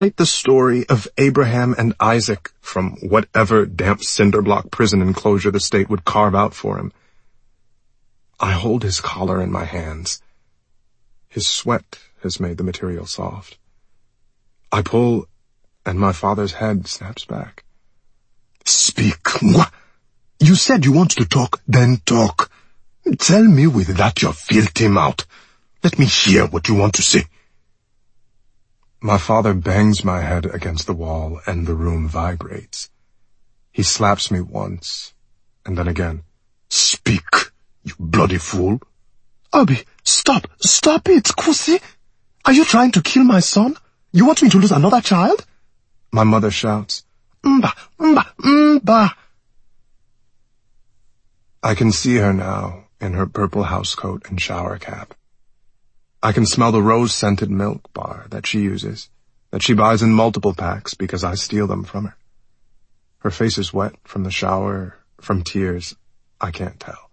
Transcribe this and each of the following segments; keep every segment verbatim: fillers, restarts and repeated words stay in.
Write the story of Abraham and Isaac from whatever damp cinderblock prison enclosure the state would carve out for him. I hold his collar in my hands. His sweat has made the material soft. I pull, and my father's head snaps back. Speak. You said you want to talk, then talk. Tell me with that your filthy mouth. Let me hear what you want to say. My father bangs my head against the wall, and the room vibrates. He slaps me once, and then again. Speak, you bloody fool. Obi, stop, stop it, Kusi. Are you trying to kill my son? You want me to lose another child? My mother shouts. Mba, mba, mba. I can see her now, in her purple housecoat and shower cap. I can smell the rose-scented milk bar that she uses, that she buys in multiple packs because I steal them from her. Her face is wet from the shower, from tears, I can't tell.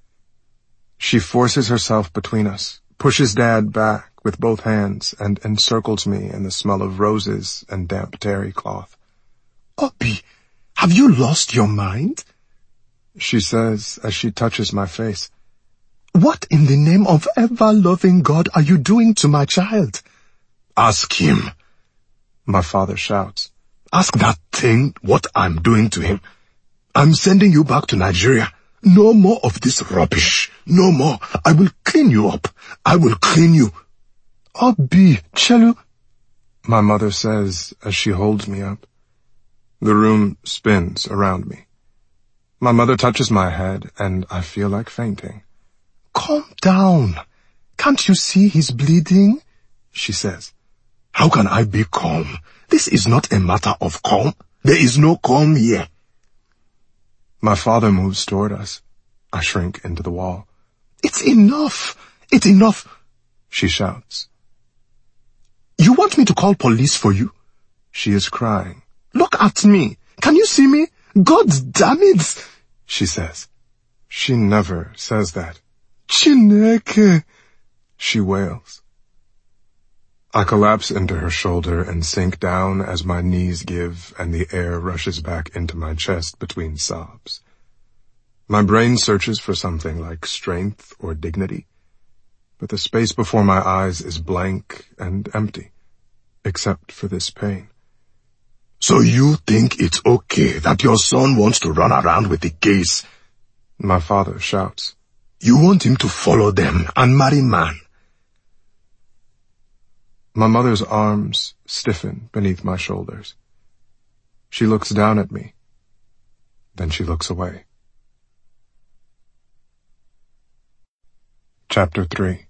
She forces herself between us, pushes Dad back with both hands, and encircles me in the smell of roses and damp terry cloth. Obi, have you lost your mind? She says as she touches my face. What in the name of ever-loving God are you doing to my child? Ask him. My father shouts. Ask that thing what I'm doing to him. I'm sending you back to Nigeria. No more of this rubbish. No more. I will clean you up. I will clean you. Obi, Chelu. My mother says as she holds me up. The room spins around me. My mother touches my head, and I feel like fainting. Calm down. Can't you see he's bleeding? She says. How can I be calm? This is not a matter of calm. There is no calm here. My father moves toward us. I shrink into the wall. It's enough. It's enough, she shouts. You want me to call police for you? She is crying. Look at me. Can you see me? God damn it, she says. She never says that. Chineke, she wails. I collapse into her shoulder and sink down as my knees give and the air rushes back into my chest between sobs. My brain searches for something like strength or dignity, but the space before my eyes is blank and empty, except for this pain. So you think it's okay that your son wants to run around with the gays? My father shouts. You want him to follow them and marry man? My mother's arms stiffen beneath my shoulders. She looks down at me. Then she looks away. Chapter three.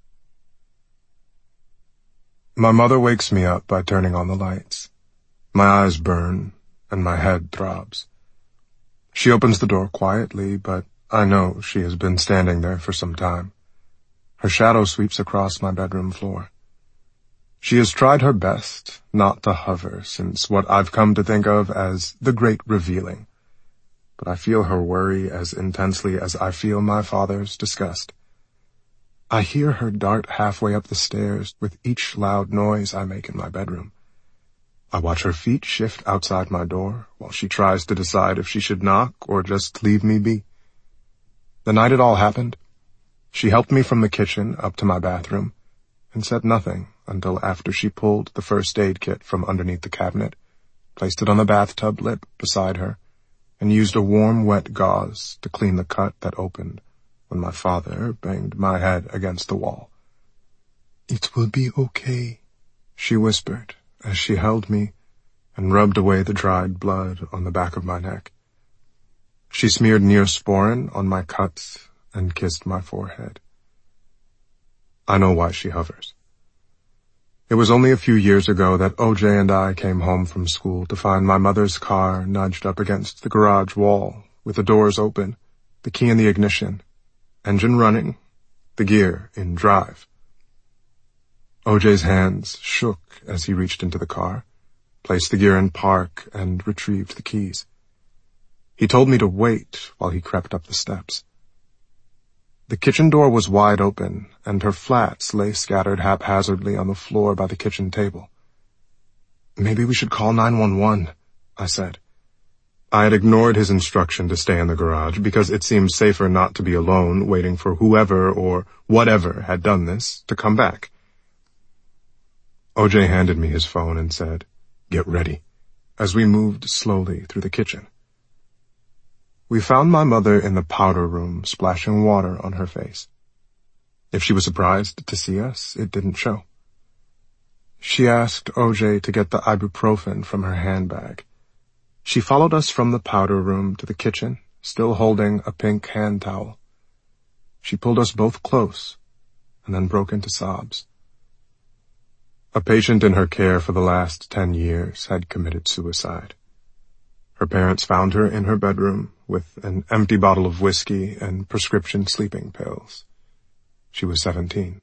My mother wakes me up by turning on the lights. My eyes burn, and my head throbs. She opens the door quietly, but I know she has been standing there for some time. Her shadow sweeps across my bedroom floor. She has tried her best not to hover since what I've come to think of as the great revealing, but I feel her worry as intensely as I feel my father's disgust. I hear her dart halfway up the stairs with each loud noise I make in my bedroom. I watch her feet shift outside my door while she tries to decide if she should knock or just leave me be. The night it all happened, she helped me from the kitchen up to my bathroom and said nothing until after she pulled the first aid kit from underneath the cabinet, placed it on the bathtub lip beside her, and used a warm, wet gauze to clean the cut that opened when my father banged my head against the wall. "It will be okay," she whispered as she held me and rubbed away the dried blood on the back of my neck. She smeared Neosporin on my cuts and kissed my forehead. I know why she hovers. It was only a few years ago that O J and I came home from school to find my mother's car nudged up against the garage wall, with the doors open, the key in the ignition, engine running, the gear in drive. O J's hands shook as he reached into the car, placed the gear in park, and retrieved the keys. He told me to wait while he crept up the steps. The kitchen door was wide open, and her flats lay scattered haphazardly on the floor by the kitchen table. Maybe we should call nine one one, I said. I had ignored his instruction to stay in the garage because it seemed safer not to be alone waiting for whoever or whatever had done this to come back. O J handed me his phone and said, "Get ready," as we moved slowly through the kitchen. We found my mother in the powder room splashing water on her face. If she was surprised to see us, it didn't show. She asked O J to get the ibuprofen from her handbag. She followed us from the powder room to the kitchen, still holding a pink hand towel. She pulled us both close, and then broke into sobs. A patient in her care for the last ten years had committed suicide. Her parents found her in her bedroom with an empty bottle of whiskey and prescription sleeping pills. She was seventeen.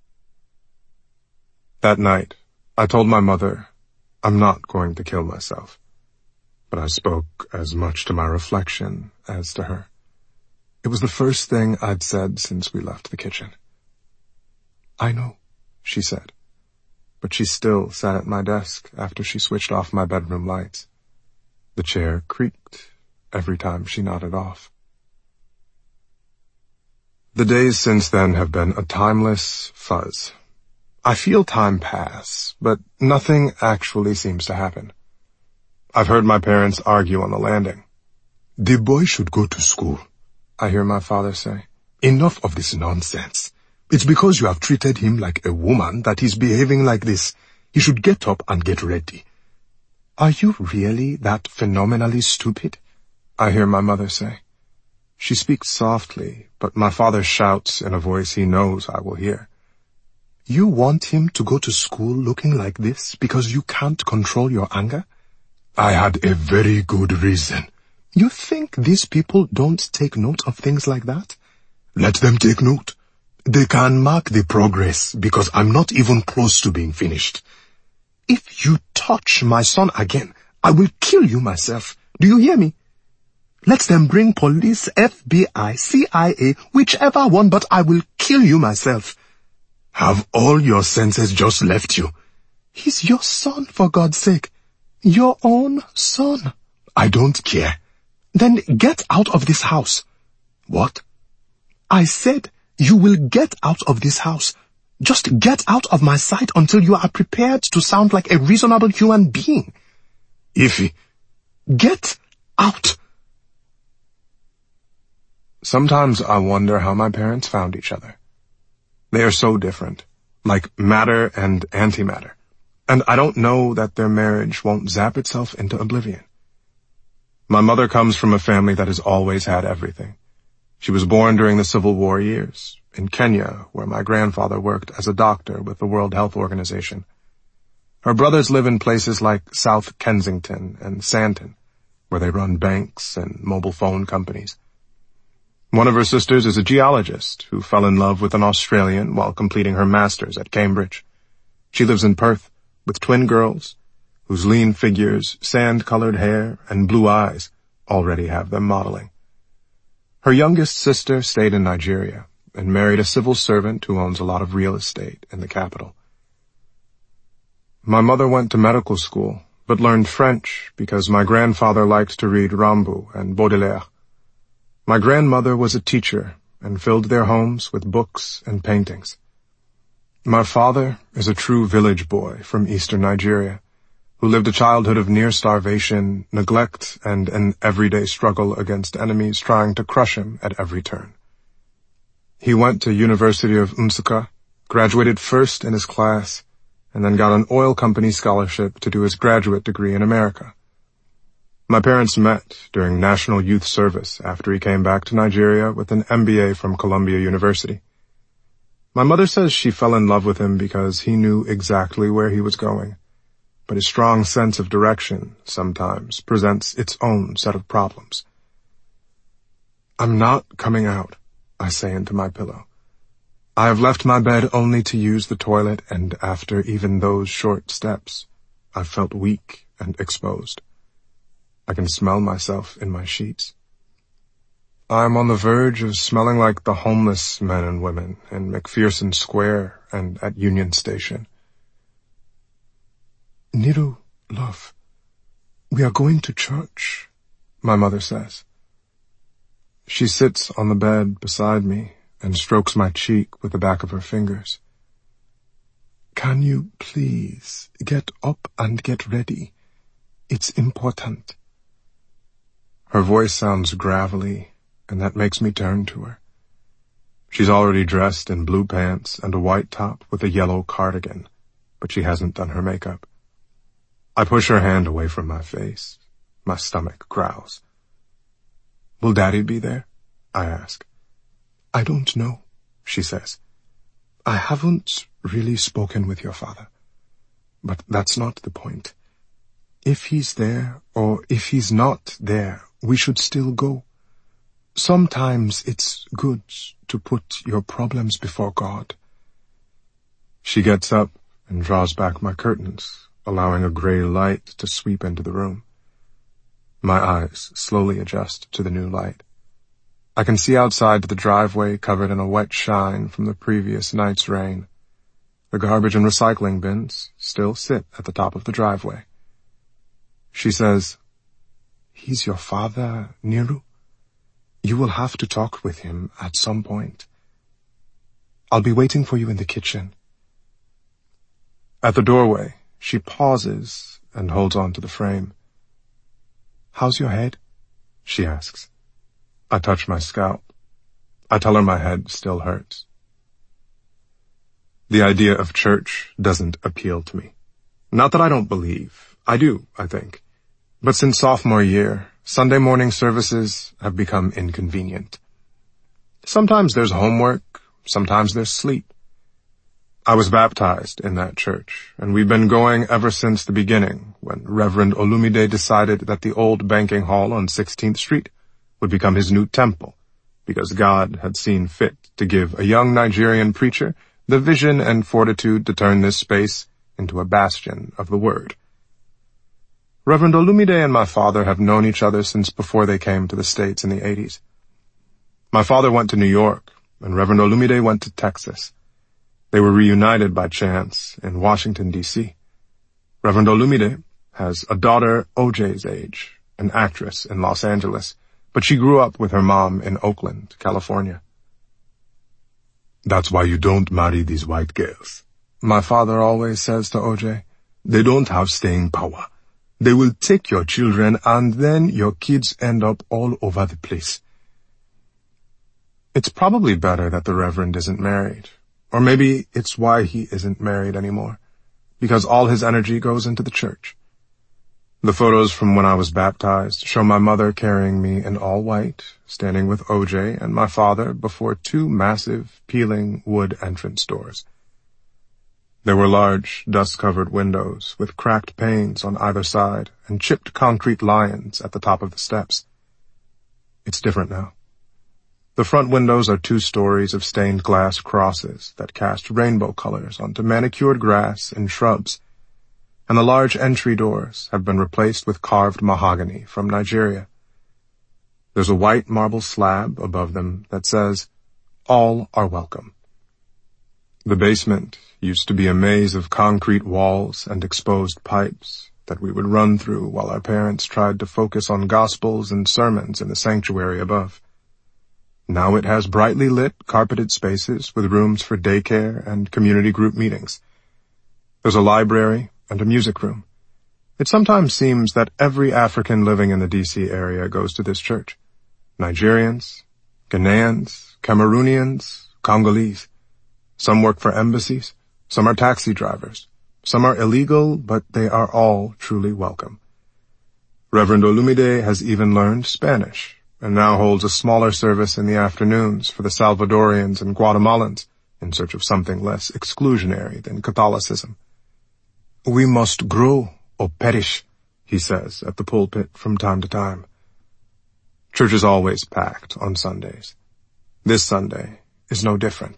That night, I told my mother, I'm not going to kill myself. But I spoke as much to my reflection as to her. It was the first thing I'd said since we left the kitchen. I know, she said, but she still sat at my desk after she switched off my bedroom lights. The chair creaked every time she nodded off. The days since then have been a timeless fuzz. I feel time pass, but nothing actually seems to happen. I've heard my parents argue on the landing. The boy should go to school, I hear my father say. Enough of this nonsense. It's because you have treated him like a woman that he's behaving like this. He should get up and get ready. Are you really that phenomenally stupid? I hear my mother say. She speaks softly, but my father shouts in a voice he knows I will hear. You want him to go to school looking like this because you can't control your anger? I had a very good reason. You think these people don't take note of things like that? Let them take note. They can mark the progress because I'm not even close to being finished. If you touch my son again, I will kill you myself. Do you hear me? Let them bring police, F B I, C I A, whichever one, but I will kill you myself. Have all your senses just left you? He's your son, for God's sake. Your own son. I don't care. Then get out of this house. What? I said you will get out of this house. Just get out of my sight until you are prepared to sound like a reasonable human being. Ify, get out. Sometimes I wonder how my parents found each other. They are so different, like matter and antimatter. And I don't know that their marriage won't zap itself into oblivion. My mother comes from a family that has always had everything. She was born during the Civil War years, in Kenya, where my grandfather worked as a doctor with the World Health Organization. Her brothers live in places like South Kensington and Sandton, where they run banks and mobile phone companies. One of her sisters is a geologist who fell in love with an Australian while completing her master's at Cambridge. She lives in Perth, with twin girls, whose lean figures, sand-colored hair, and blue eyes already have them modeling. Her youngest sister stayed in Nigeria and married a civil servant who owns a lot of real estate in the capital. My mother went to medical school, but learned French because my grandfather liked to read Rimbaud and Baudelaire. My grandmother was a teacher and filled their homes with books and paintings. My father is a true village boy from eastern Nigeria, who lived a childhood of near starvation, neglect, and an everyday struggle against enemies trying to crush him at every turn. He went to University of Nsukka, graduated first in his class, and then got an oil company scholarship to do his graduate degree in America. My parents met during National Youth Service after he came back to Nigeria with an M B A from Columbia University. My mother says she fell in love with him because he knew exactly where he was going, but his strong sense of direction sometimes presents its own set of problems. I'm not coming out, I say into my pillow. I have left my bed only to use the toilet, and after even those short steps, I've felt weak and exposed. I can smell myself in my sheets. I'm on the verge of smelling like the homeless men and women in McPherson Square and at Union Station. Niru, Love, we are going to church, my mother says. She sits on the bed beside me and strokes my cheek with the back of her fingers. Can you please get up and get ready? It's important. Her voice sounds gravelly, and that makes me turn to her. She's already dressed in blue pants and a white top with a yellow cardigan, but she hasn't done her makeup. I push her hand away from my face. My stomach growls. Will Daddy be there? I ask. I don't know, she says. I haven't really spoken with your father. But that's not the point. If he's there, or if he's not there, we should still go. Sometimes it's good to put your problems before God. She gets up and draws back my curtains, allowing a gray light to sweep into the room. My eyes slowly adjust to the new light. I can see outside the driveway covered in a wet shine from the previous night's rain. The garbage and recycling bins still sit at the top of the driveway. She says, He's your father, Niru? You will have to talk with him at some point. I'll be waiting for you in the kitchen. At the doorway, she pauses and holds on to the frame. How's your head? She asks. I touch my scalp. I tell her my head still hurts. The idea of church doesn't appeal to me. Not that I don't believe. I do, I think. But since sophomore year, Sunday morning services have become inconvenient. Sometimes there's homework, sometimes there's sleep. I was baptized in that church, and we've been going ever since the beginning, when Reverend Olumide decided that the old banking hall on sixteenth Street would become his new temple, because God had seen fit to give a young Nigerian preacher the vision and fortitude to turn this space into a bastion of the Word. Reverend Olumide and my father have known each other since before they came to the States in the eighties. My father went to New York, and Reverend Olumide went to Texas. They were reunited by chance in Washington, D C Reverend Olumide has a daughter O J's age, an actress in Los Angeles, but she grew up with her mom in Oakland, California. That's why you don't marry these white girls. My father always says to O J. They don't have staying power. They will take your children, and then your kids end up all over the place. It's probably better that the Reverend isn't married. Or maybe it's why he isn't married anymore, because all his energy goes into the church. The photos from when I was baptized show my mother carrying me in all white, standing with O J and my father before two massive, peeling wood entrance doors. There were large, dust-covered windows with cracked panes on either side and chipped concrete lions at the top of the steps. It's different now. The front windows are two stories of stained glass crosses that cast rainbow colors onto manicured grass and shrubs, and the large entry doors have been replaced with carved mahogany from Nigeria. There's a white marble slab above them that says, "All are welcome." The basement used to be a maze of concrete walls and exposed pipes that we would run through while our parents tried to focus on gospels and sermons in the sanctuary above. Now it has brightly lit, carpeted spaces with rooms for daycare and community group meetings. There's a library and a music room. It sometimes seems that every African living in the D C area goes to this church. Nigerians, Ghanaians, Cameroonians, Congolese. Some work for embassies, some are taxi drivers, some are illegal, but they are all truly welcome. Reverend Olumide has even learned Spanish, and now holds a smaller service in the afternoons for the Salvadorians and Guatemalans in search of something less exclusionary than Catholicism. We must grow or perish, he says at the pulpit from time to time. Church is always packed on Sundays. This Sunday is no different.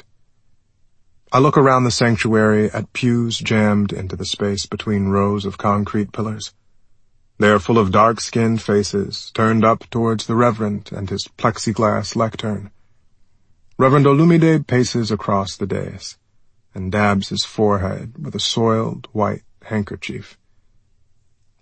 I look around the sanctuary at pews jammed into the space between rows of concrete pillars. They are full of dark-skinned faces turned up towards the Reverend and his plexiglass lectern. Reverend Olumide paces across the dais and dabs his forehead with a soiled white handkerchief.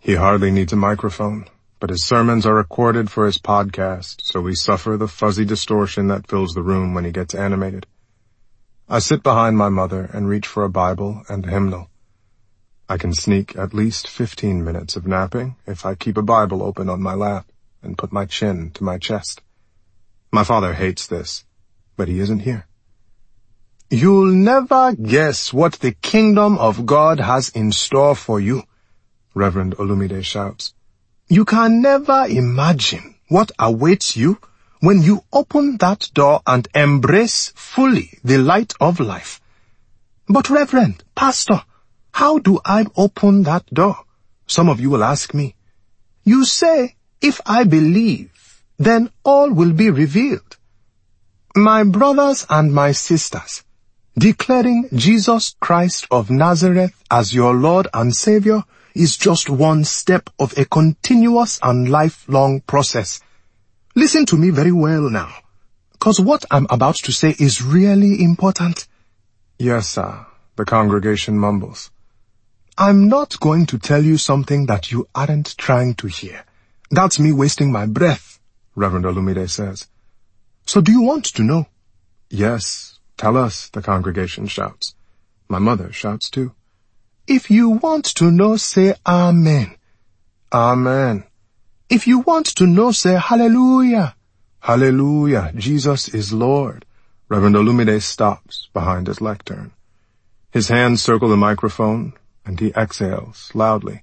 He hardly needs a microphone, but his sermons are recorded for his podcast, so we suffer the fuzzy distortion that fills the room when he gets animated. I sit behind my mother and reach for a Bible and a hymnal. I can sneak at least fifteen minutes of napping if I keep a Bible open on my lap and put my chin to my chest. My father hates this, but he isn't here. You'll never guess what the kingdom of God has in store for you, Reverend Olumide shouts. You can never imagine what awaits you when you open that door and embrace fully the light of life. But Reverend, Pastor, how do I open that door? Some of you will ask me. You say, if I believe, then all will be revealed. My brothers and my sisters, declaring Jesus Christ of Nazareth as your Lord and Savior is just one step of a continuous and lifelong process. Listen to me very well now, because what I'm about to say is really important. Yes, sir, the congregation mumbles. I'm not going to tell you something that you aren't trying to hear. That's me wasting my breath, Reverend Olumide says. So do you want to know? Yes, tell us, the congregation shouts. My mother shouts too. If you want to know, say Amen. Amen. If you want to know, say Hallelujah. Hallelujah, Jesus is Lord. Reverend Olumide stops behind his lectern. His hands circle the microphone, and he exhales loudly.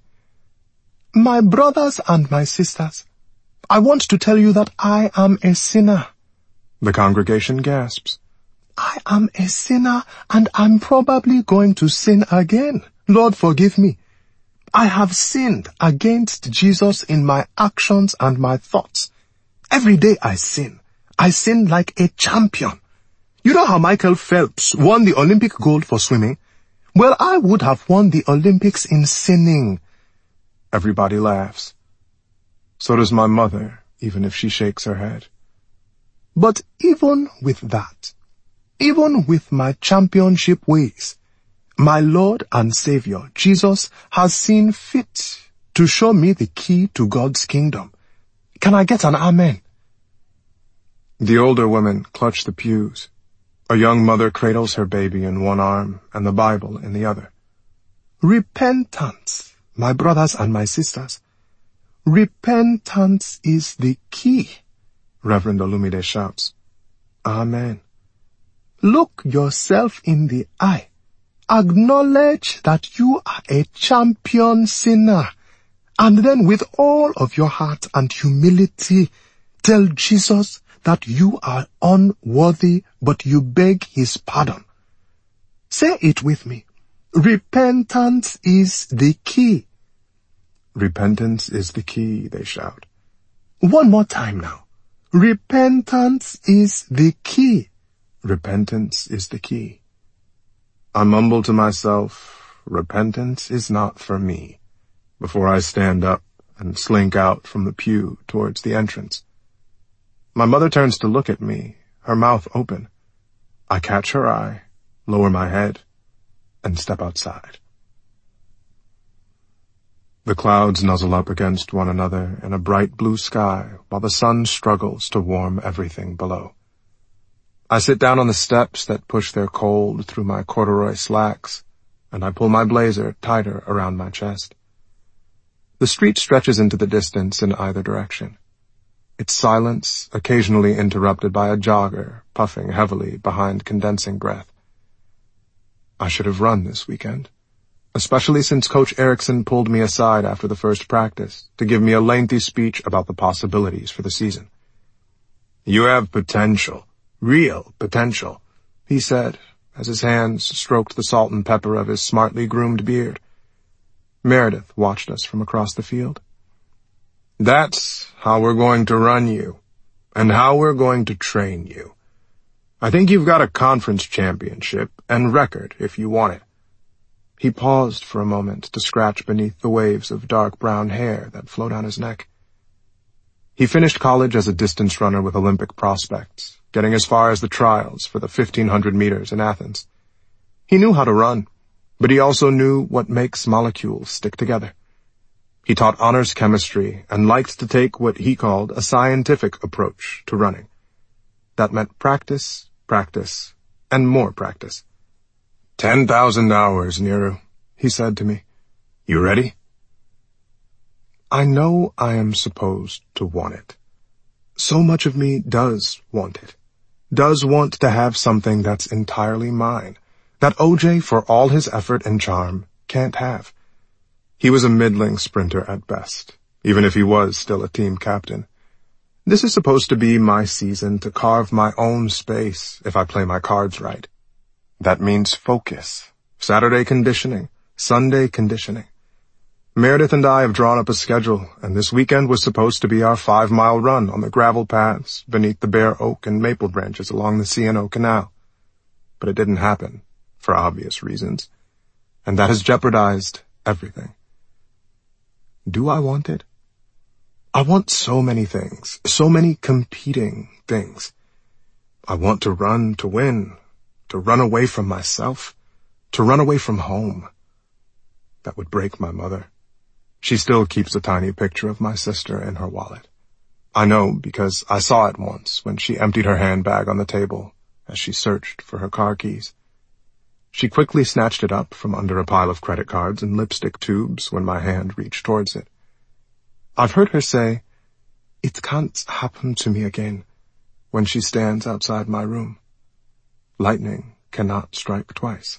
My brothers and my sisters, I want to tell you that I am a sinner. The congregation gasps. I am a sinner, and I'm probably going to sin again. Lord, forgive me. I have sinned against Jesus in my actions and my thoughts. Every day I sin. I sin like a champion. You know how Michael Phelps won the Olympic gold for swimming? Well, I would have won the Olympics in sinning. Everybody laughs. So does my mother, even if she shakes her head. But even with that, even with my championship ways, my Lord and Savior, Jesus, has seen fit to show me the key to God's kingdom. Can I get an amen? The older women clutch the pews. A young mother cradles her baby in one arm and the Bible in the other. Repentance, my brothers and my sisters. Repentance is the key, Reverend Olumide shouts. Amen. Look yourself in the eye. Acknowledge that you are a champion sinner. And then with all of your heart and humility, tell Jesus that you are unworthy, but you beg his pardon. Say it with me. Repentance is the key. Repentance is the key, they shout. One more time now. Repentance is the key. Repentance is the key. I mumble to myself, repentance is not for me, before I stand up and slink out from the pew towards the entrance. My mother turns to look at me, her mouth open. I catch her eye, lower my head, and step outside. The clouds nuzzle up against one another in a bright blue sky while the sun struggles to warm everything below. I sit down on the steps that push their cold through my corduroy slacks, and I pull my blazer tighter around my chest. The street stretches into the distance in either direction, its silence occasionally interrupted by a jogger puffing heavily behind condensing breath. I should have run this weekend, especially since Coach Erickson pulled me aside after the first practice to give me a lengthy speech about the possibilities for the season. You have potential, real potential, he said, as his hands stroked the salt and pepper of his smartly groomed beard. Meredith watched us from across the field. That's how we're going to run you, and how we're going to train you. I think you've got a conference championship and record if you want it. He paused for a moment to scratch beneath the waves of dark brown hair that flowed down his neck. He finished college as a distance runner with Olympic prospects, getting as far as the trials for the fifteen hundred meters in Athens. He knew how to run, but he also knew what makes molecules stick together. He taught honors chemistry and liked to take what he called a scientific approach to running. That meant practice, practice, and more practice. Ten thousand hours, Neru, he said to me. You ready? I know I am supposed to want it. So much of me does want it. Does want to have something that's entirely mine, that O J, for all his effort and charm, can't have. He was a middling sprinter at best, even if he was still a team captain. This is supposed to be my season to carve my own space if I play my cards right. That means focus, Saturday conditioning, Sunday conditioning. Meredith and I have drawn up a schedule, and this weekend was supposed to be our five-mile run on the gravel paths beneath the bare oak and maple branches along the C and O Canal. But it didn't happen, for obvious reasons, and that has jeopardized everything. Do I want it? I want so many things, so many competing things. I want to run to win, to run away from myself, to run away from home. That would break my mother. She still keeps a tiny picture of my sister in her wallet. I know because I saw it once when she emptied her handbag on the table as she searched for her car keys. She quickly snatched it up from under a pile of credit cards and lipstick tubes when my hand reached towards it. I've heard her say, "It can't happen to me again," when she stands outside my room. Lightning cannot strike twice.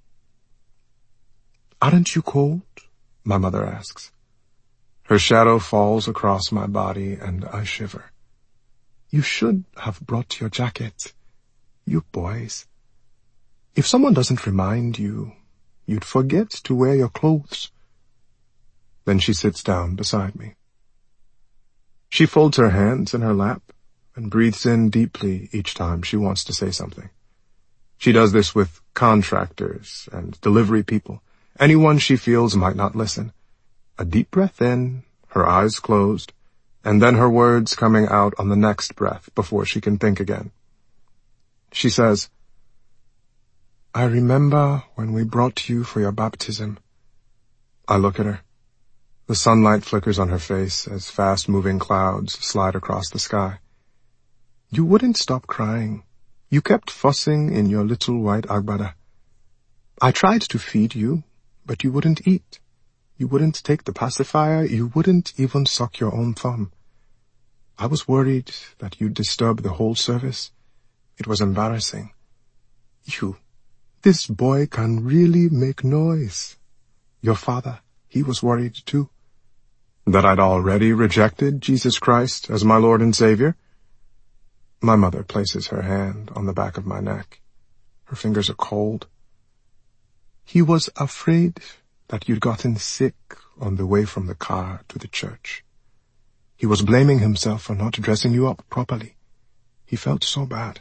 "Aren't you cold?" my mother asks. Her shadow falls across my body and I shiver. "You should have brought your jacket. You boys. If someone doesn't remind you, you'd forget to wear your clothes." Then she sits down beside me. She folds her hands in her lap and breathes in deeply each time she wants to say something. She does this with contractors and delivery people, anyone she feels might not listen. A deep breath in, her eyes closed, and then her words coming out on the next breath before she can think again. She says, "I remember when we brought you for your baptism." I look at her. The sunlight flickers on her face as fast-moving clouds slide across the sky. "You wouldn't stop crying. You kept fussing in your little white agbada. I tried to feed you, but you wouldn't eat. You wouldn't take the pacifier. You wouldn't even suck your own thumb. I was worried that you'd disturb the whole service. It was embarrassing. You, this boy can really make noise. Your father, he was worried too." That I'd already rejected Jesus Christ as my Lord and Savior? My mother places her hand on the back of my neck. Her fingers are cold. "He was afraid that you'd gotten sick on the way from the car to the church. He was blaming himself for not dressing you up properly. He felt so bad."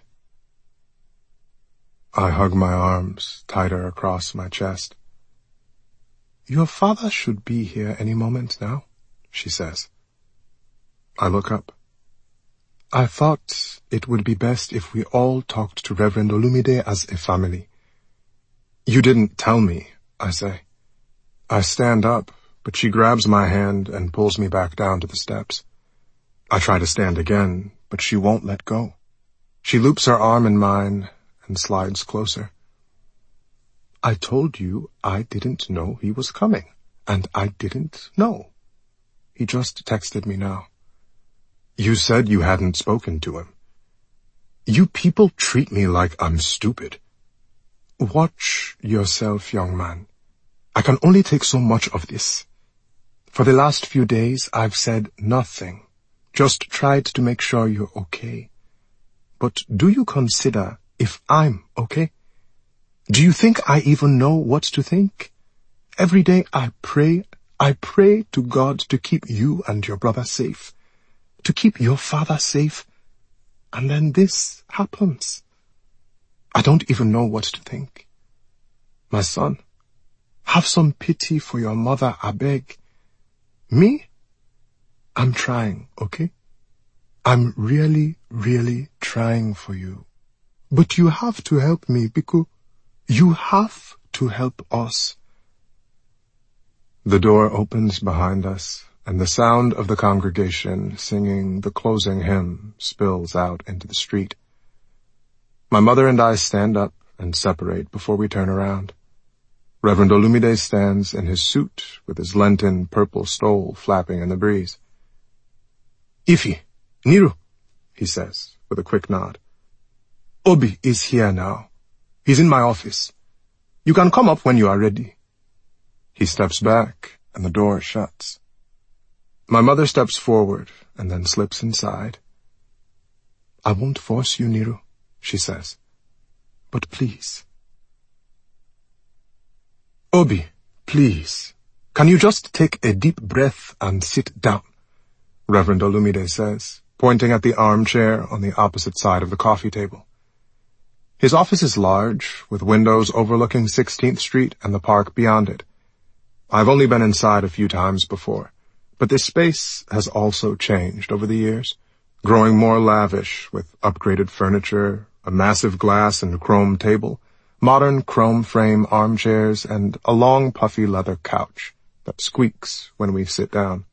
I hug my arms tighter across my chest. "Your father should be here any moment now," she says. I look up. "I thought it would be best if we all talked to Reverend Olumide as a family." "You didn't tell me," I say. I stand up, but she grabs my hand and pulls me back down to the steps. I try to stand again, but she won't let go. She loops her arm in mine and slides closer. "I told you I didn't know he was coming, and I didn't know. He just texted me now." "You said you hadn't spoken to him." "You people treat me like I'm stupid." "Watch yourself, young man. I can only take so much of this. For the last few days, I've said nothing, just tried to make sure you're okay. But do you consider if I'm okay? Do you think I even know what to think? Every day I pray, I pray to God to keep you and your brother safe, to keep your father safe, and then this happens. I don't even know what to think. My son, have some pity for your mother, I beg. Me? I'm trying, okay? I'm really, really trying for you. But you have to help me, Biko. You have to help us." The door opens behind us, and the sound of the congregation singing the closing hymn spills out into the street. My mother and I stand up and separate before we turn around. Reverend Olumide stands in his suit with his Lenten purple stole flapping in the breeze. "Ifi, Niru," he says with a quick nod. "Obi is here now. He's in my office. You can come up when you are ready." He steps back, and the door shuts. My mother steps forward and then slips inside. "I won't force you, Niru," she says. "But please." "Obi, please, can you just take a deep breath and sit down?" Reverend Olumide says, pointing at the armchair on the opposite side of the coffee table. His office is large, with windows overlooking sixteenth Street and the park beyond it. I've only been inside a few times before, but this space has also changed over the years, growing more lavish with upgraded furniture, a massive glass and chrome table, modern chrome frame armchairs, and a long puffy leather couch that squeaks when we sit down.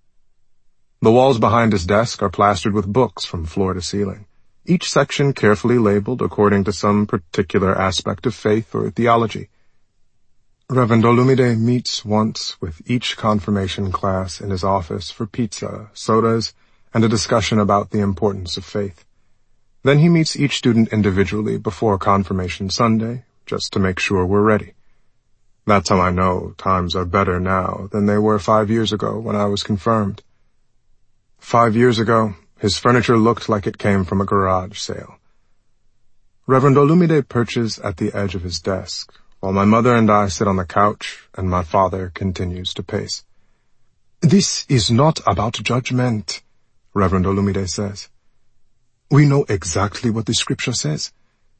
The walls behind his desk are plastered with books from floor to ceiling, each section carefully labeled according to some particular aspect of faith or theology. Reverend Olumide meets once with each confirmation class in his office for pizza, sodas, and a discussion about the importance of faith. Then he meets each student individually before Confirmation Sunday, just to make sure we're ready. That's how I know times are better now than they were five years ago when I was confirmed. Five years ago, his furniture looked like it came from a garage sale. Reverend Olumide perches at the edge of his desk, while my mother and I sit on the couch and my father continues to pace. "This is not about judgment," Reverend Olumide says. "We know exactly what the scripture says.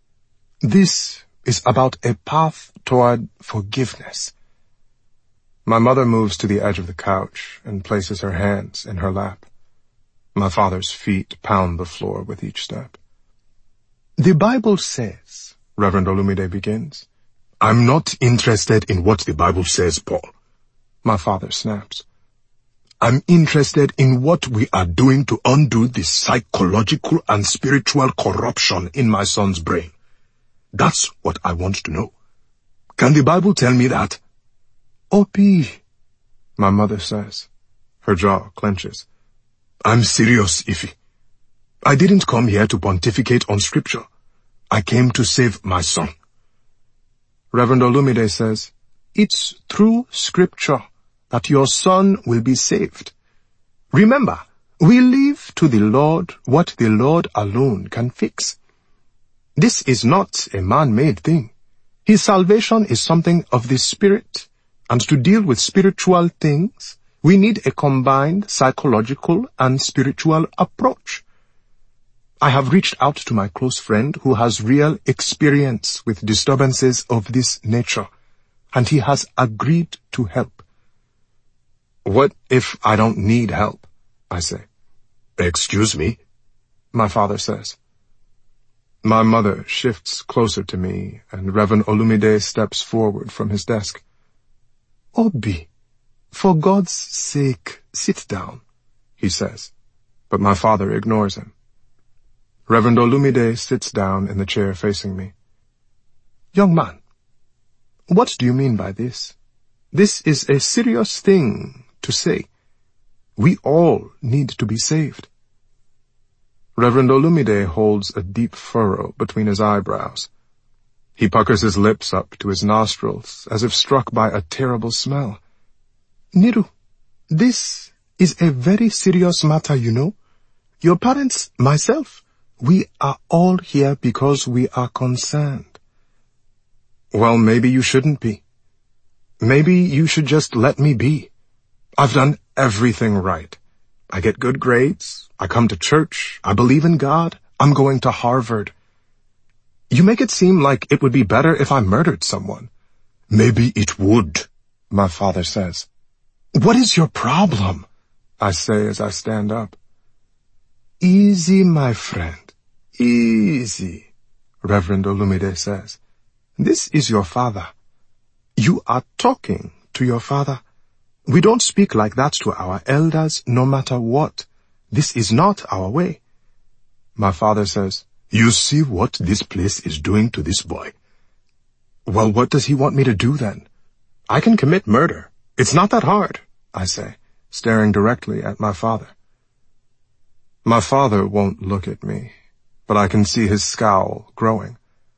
This is about a path toward forgiveness." My mother moves to the edge of the couch and places her hands in her lap. My father's feet pound the floor with each step. "The Bible says," Reverend Olumide begins. "I'm not interested in what the Bible says, Paul," my father snaps. "I'm interested in what we are doing to undo the psychological and spiritual corruption in my son's brain. That's what I want to know. Can the Bible tell me that?" "Obi," my mother says. Her jaw clenches. "I'm serious, Ifi. I didn't come here to pontificate on scripture. I came to save my son." Reverend Olumide says, "It's through scripture that your son will be saved. Remember, we leave to the Lord what the Lord alone can fix. This is not a man-made thing. His salvation is something of the Spirit, and to deal with spiritual things, we need a combined psychological and spiritual approach. I have reached out to my close friend who has real experience with disturbances of this nature, and he has agreed to help." "What if I don't need help?" I say. "Excuse me?" my father says. My mother shifts closer to me, and Reverend Olumide steps forward from his desk. "Obi, for God's sake, sit down," he says, but my father ignores him. Reverend Olumide sits down in the chair facing me. "Young man, what do you mean by this? This is a serious thing to say. We all need to be saved." Reverend Olumide holds a deep furrow between his eyebrows. He puckers his lips up to his nostrils as if struck by a terrible smell. "Niru, this is a very serious matter, you know. Your parents, myself, we are all here because we are concerned." "Well, maybe you shouldn't be. Maybe you should just let me be. I've done everything right. I get good grades, I come to church, I believe in God, I'm going to Harvard. You make it seem like it would be better if I murdered someone." "Maybe it would," my father says. "What is your problem?" I say as I stand up. "Easy, my friend, easy," Reverend Olumide says. "This is your father. You are talking to your father. We don't speak like that to our elders, no matter what. This is not our way. My father says, You see what this place is doing to this boy? Well, what does he want me to do then? I can commit murder. It's not that hard, I say, staring directly at my father. My father won't look at me, but I can see his scowl growing.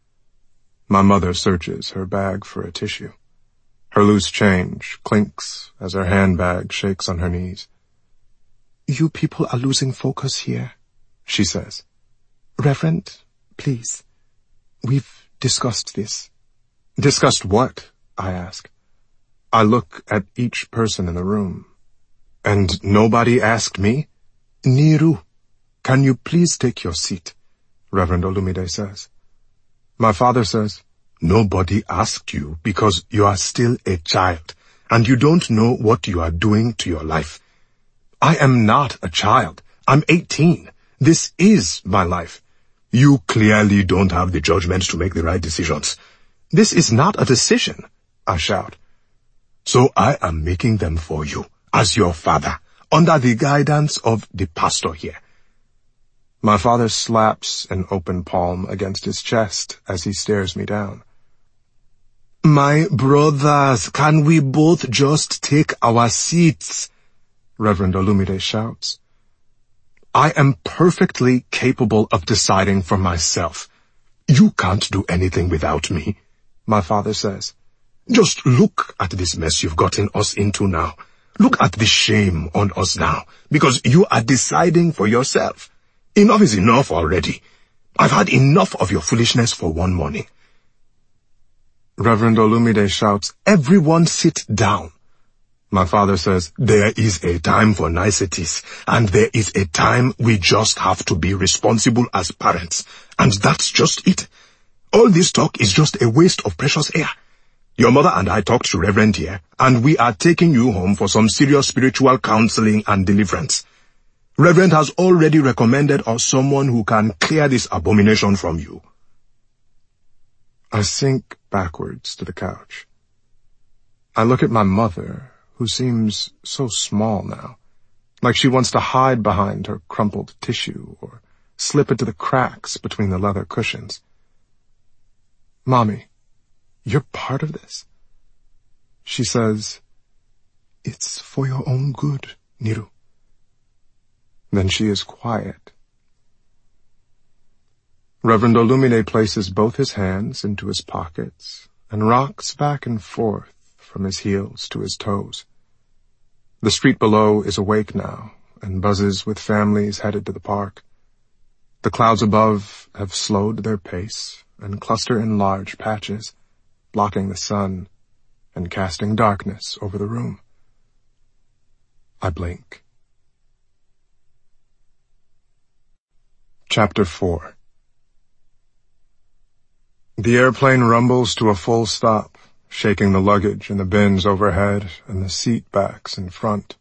My mother searches her bag for a tissue. Her loose change clinks as her handbag shakes on her knees. You people are losing focus here, she says. Reverend, please. We've discussed this. Discussed what? I ask. I look at each person in the room. And nobody asked me? Niru, can you please take your seat? Reverend Olumide says. My father says, Nobody asked you because you are still a child, and you don't know what you are doing to your life. I am not a child. I'm eighteen. This is my life. You clearly don't have the judgment to make the right decisions. This is not a decision, I shout. So I am making them for you, as your father, under the guidance of the pastor here. My father slaps an open palm against his chest as he stares me down. My brothers, can we both just take our seats? Reverend Olumide shouts. I am perfectly capable of deciding for myself. You can't do anything without me, my father says. Just look at this mess you've gotten us into now. Look at the shame on us now, because you are deciding for yourself. Enough is enough already. I've had enough of your foolishness for one morning. Reverend Olumide shouts, Everyone sit down. My father says, There is a time for niceties, and there is a time we just have to be responsible as parents. And that's just it. All this talk is just a waste of precious air. Your mother and I talked to Reverend here, and we are taking you home for some serious spiritual counseling and deliverance. Reverend has already recommended us someone who can clear this abomination from you. I sink backwards to the couch. I look at my mother, who seems so small now, like she wants to hide behind her crumpled tissue or slip into the cracks between the leather cushions. Mommy, you're part of this. She says, It's for your own good, Niru. Then she is quiet. Reverend Olumide places both his hands into his pockets and rocks back and forth from his heels to his toes. The street below is awake now and buzzes with families headed to the park. The clouds above have slowed their pace and cluster in large patches, blocking the sun and casting darkness over the room. I blink. Chapter four. The airplane rumbles to a full stop, shaking the luggage in the bins overhead and the seat backs in front.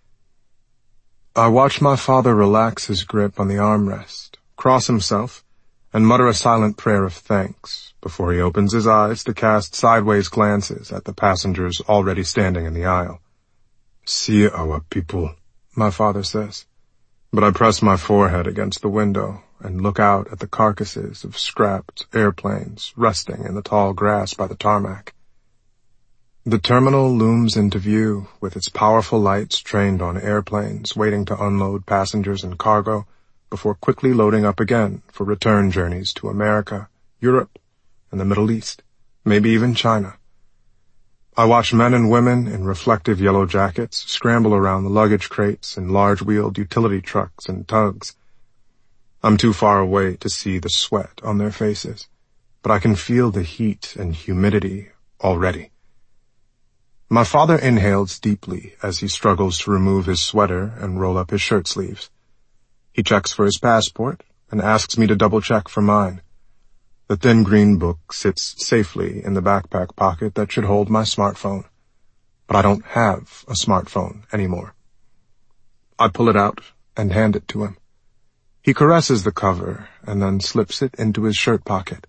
I watch my father relax his grip on the armrest, cross himself, and mutter a silent prayer of thanks before he opens his eyes to cast sideways glances at the passengers already standing in the aisle. See our people, my father says, but I press my forehead against the window and look out at the carcasses of scrapped airplanes resting in the tall grass by the tarmac. The terminal looms into view with its powerful lights trained on airplanes waiting to unload passengers and cargo before quickly loading up again for return journeys to America, Europe, and the Middle East, maybe even China. I watch men and women in reflective yellow jackets scramble around the luggage crates and large-wheeled utility trucks and tugs. I'm too far away to see the sweat on their faces, but I can feel the heat and humidity already. My father inhales deeply as he struggles to remove his sweater and roll up his shirt sleeves. He checks for his passport and asks me to double-check for mine. The thin green book sits safely in the backpack pocket that should hold my smartphone, but I don't have a smartphone anymore. I pull it out and hand it to him. He caresses the cover and then slips it into his shirt pocket.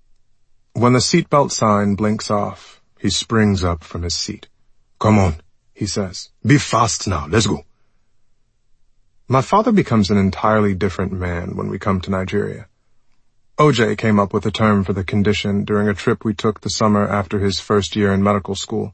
When the seatbelt sign blinks off, he springs up from his seat. Come on, he says. Be fast now, let's go. My father becomes an entirely different man when we come to Nigeria. O J came up with a term for the condition during a trip we took the summer after his first year in medical school.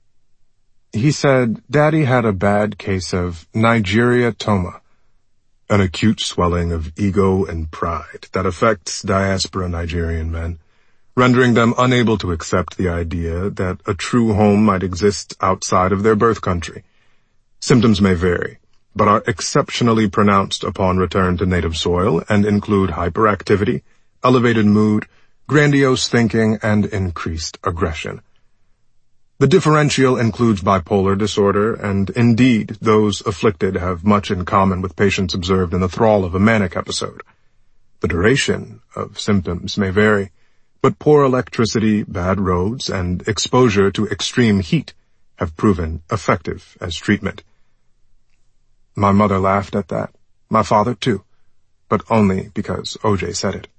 He said Daddy had a bad case of Nigeria toma, an acute swelling of ego and pride that affects diaspora Nigerian men, rendering them unable to accept the idea that a true home might exist outside of their birth country. Symptoms may vary, but are exceptionally pronounced upon return to native soil and include hyperactivity, elevated mood, grandiose thinking, and increased aggression. The differential includes bipolar disorder, and indeed, those afflicted have much in common with patients observed in the thrall of a manic episode. The duration of symptoms may vary, but poor electricity, bad roads, and exposure to extreme heat have proven effective as treatment. My mother laughed at that. My father, too, but only because O J said it.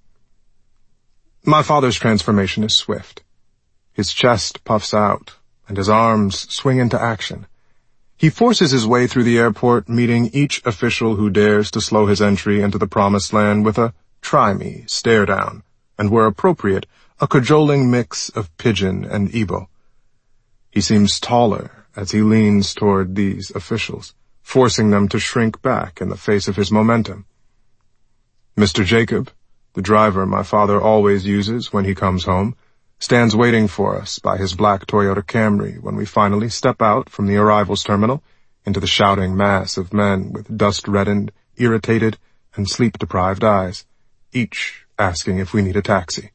My father's transformation is swift. His chest puffs out, and his arms swing into action. He forces his way through the airport, meeting each official who dares to slow his entry into the promised land with a "try me" stare down, and where appropriate, a cajoling mix of pidgin and Igbo. He seems taller as he leans toward these officials, forcing them to shrink back in the face of his momentum. Mister Jacob, the driver my father always uses when he comes home, stands waiting for us by his black Toyota Camry when we finally step out from the arrivals terminal into the shouting mass of men with dust-reddened, irritated, and sleep-deprived eyes, each asking if we need a taxi.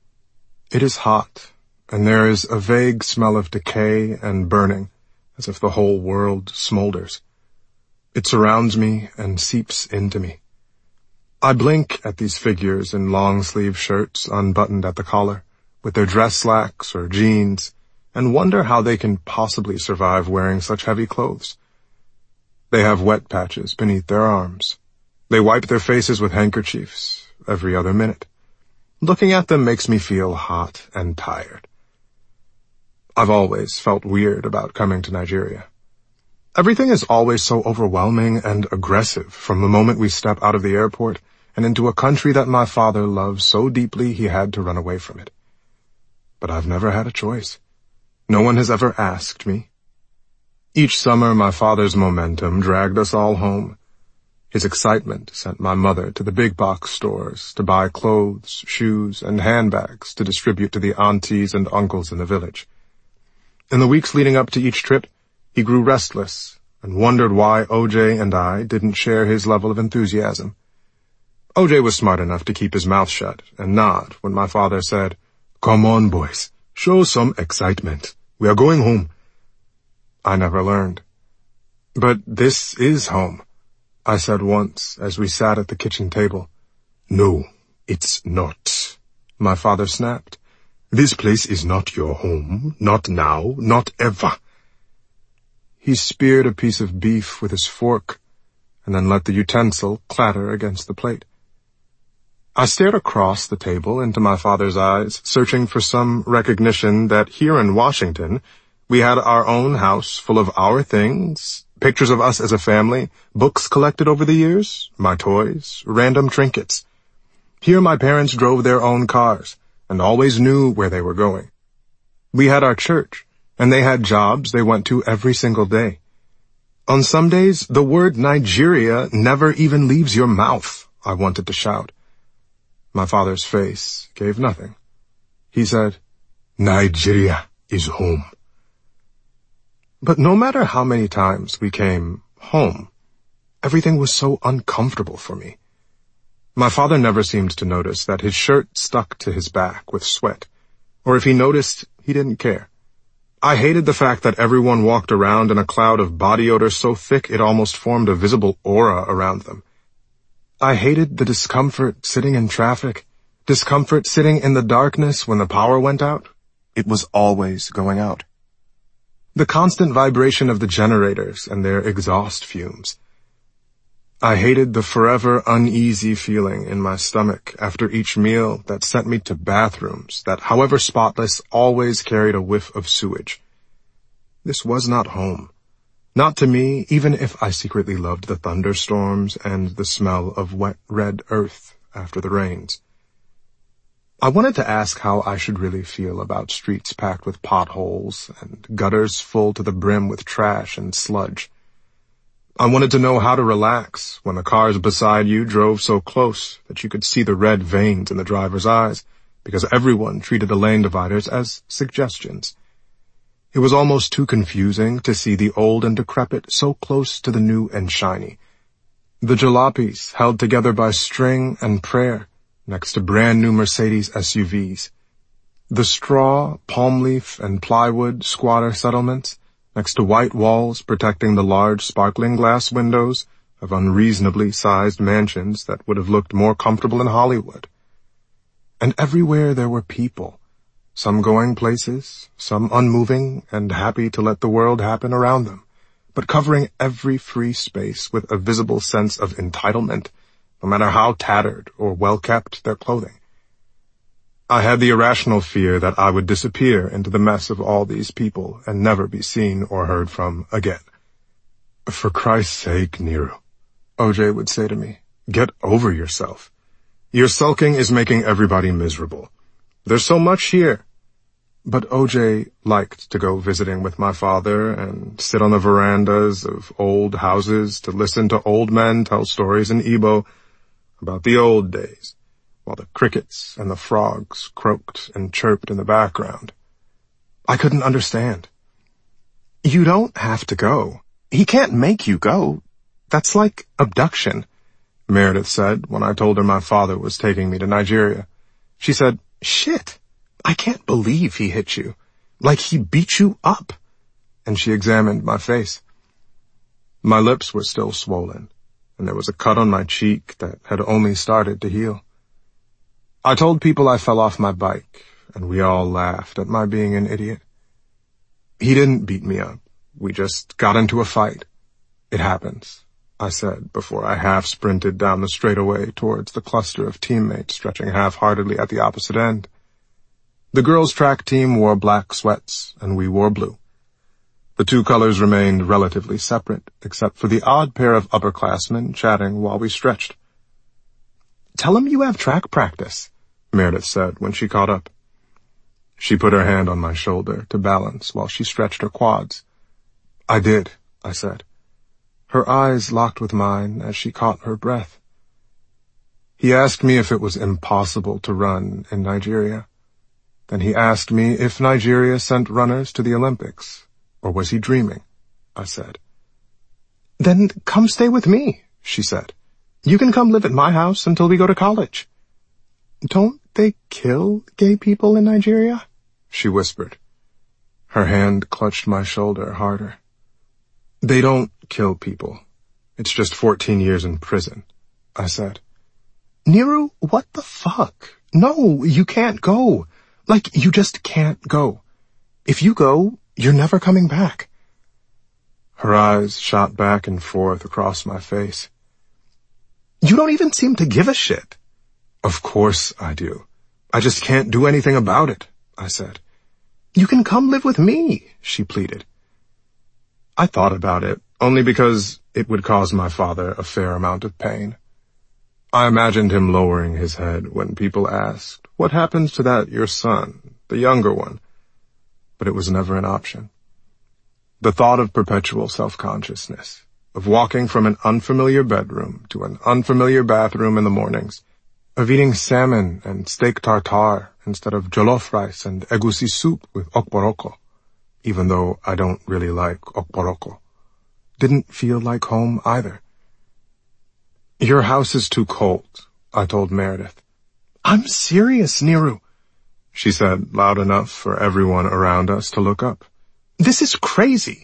It is hot, and there is a vague smell of decay and burning, as if the whole world smolders. It surrounds me and seeps into me. I blink at these figures in long-sleeve shirts unbuttoned at the collar, with their dress slacks or jeans, and wonder how they can possibly survive wearing such heavy clothes. They have wet patches beneath their arms. They wipe their faces with handkerchiefs every other minute. Looking at them makes me feel hot and tired. I've always felt weird about coming to Nigeria. Everything is always so overwhelming and aggressive from the moment we step out of the airport and into a country that my father loves so deeply he had to run away from it. But I've never had a choice. No one has ever asked me. Each summer, my father's momentum dragged us all home. His excitement sent my mother to the big box stores to buy clothes, shoes, and handbags to distribute to the aunties and uncles in the village. In the weeks leading up to each trip, he grew restless and wondered why O J and I didn't share his level of enthusiasm. O J was smart enough to keep his mouth shut and nod when my father said, "Come on, boys, show some excitement. We are going home." I never learned. "But this is home," I said once as we sat at the kitchen table. "No, it's not," my father snapped. "This place is not your home, not now, not ever." He speared a piece of beef with his fork, and then let the utensil clatter against the plate. I stared across the table into my father's eyes, searching for some recognition that here in Washington, we had our own house full of our things, pictures of us as a family, books collected over the years, my toys, random trinkets. Here my parents drove their own cars, and always knew where they were going. We had our church, and they had jobs they went to every single day. On some days, the word Nigeria never even leaves your mouth, I wanted to shout. My father's face gave nothing. He said, "Nigeria is home." But no matter how many times we came home, everything was so uncomfortable for me. My father never seemed to notice that his shirt stuck to his back with sweat, or if he noticed, he didn't care. I hated the fact that everyone walked around in a cloud of body odor so thick it almost formed a visible aura around them. I hated the discomfort sitting in traffic, discomfort sitting in the darkness when the power went out. It was always going out. The constant vibration of the generators and their exhaust fumes. I hated the forever uneasy feeling in my stomach after each meal that sent me to bathrooms that, however spotless, always carried a whiff of sewage. This was not home. Not to me, even if I secretly loved the thunderstorms and the smell of wet red earth after the rains. I wanted to ask how I should really feel about streets packed with potholes and gutters full to the brim with trash and sludge. I wanted to know how to relax when the cars beside you drove so close that you could see the red veins in the driver's eyes, because everyone treated the lane dividers as suggestions. It was almost too confusing to see the old and decrepit so close to the new and shiny. The jalopies held together by string and prayer next to brand new Mercedes S U Vs. The straw, palm leaf, and plywood squatter settlements next to white walls protecting the large sparkling glass windows of unreasonably sized mansions that would have looked more comfortable in Hollywood. And everywhere there were people, some going places, some unmoving and happy to let the world happen around them, but covering every free space with a visible sense of entitlement, no matter how tattered or well-kept their clothing. I had the irrational fear that I would disappear into the mess of all these people and never be seen or heard from again. "For Christ's sake, Nero," O J would say to me, "get over yourself. Your sulking is making everybody miserable. There's so much here." But O J liked to go visiting with my father and sit on the verandas of old houses to listen to old men tell stories in Igbo about the old days, while the crickets and the frogs croaked and chirped in the background. I couldn't understand. "You don't have to go. He can't make you go. That's like abduction," Meredith said when I told her my father was taking me to Nigeria. She said, "Shit, I can't believe he hit you. Like he beat you up." And she examined my face. My lips were still swollen, and there was a cut on my cheek that had only started to heal. I told people I fell off my bike, and we all laughed at my being an idiot. "He didn't beat me up. We just got into a fight. It happens," I said before I half-sprinted down the straightaway towards the cluster of teammates stretching half-heartedly at the opposite end. The girls' track team wore black sweats, and we wore blue. The two colors remained relatively separate, except for the odd pair of upperclassmen chatting while we stretched. "Tell him you have track practice," Meredith said when she caught up. She put her hand on my shoulder to balance while she stretched her quads. "I did," I said. Her eyes locked with mine as she caught her breath. He asked me if it was impossible to run in Nigeria. Then he asked me if Nigeria sent runners to the Olympics, or was he dreaming? I said. "Then come stay with me," she said. "You can come live at my house until we go to college." "Don't they kill gay people in Nigeria?" she whispered. Her hand clutched my shoulder harder. "They don't kill people. It's just fourteen years in prison," I said. "Nero, what the fuck? No, you can't go. Like, you just can't go. If you go, you're never coming back." Her eyes shot back and forth across my face. "You don't even seem to give a shit." "Of course I do. I just can't do anything about it," I said. "You can come live with me," she pleaded. I thought about it, only because it would cause my father a fair amount of pain. I imagined him lowering his head when people asked, "What happens to that, your son, the younger one?" But it was never an option. The thought of perpetual self-consciousness, of walking from an unfamiliar bedroom to an unfamiliar bathroom in the mornings, of eating salmon and steak tartare instead of jollof rice and egusi soup with okporoko, even though I don't really like okporoko, didn't feel like home either. "Your house is too cold," I told Meredith. "I'm serious, Nero," she said loud enough for everyone around us to look up. "This is crazy."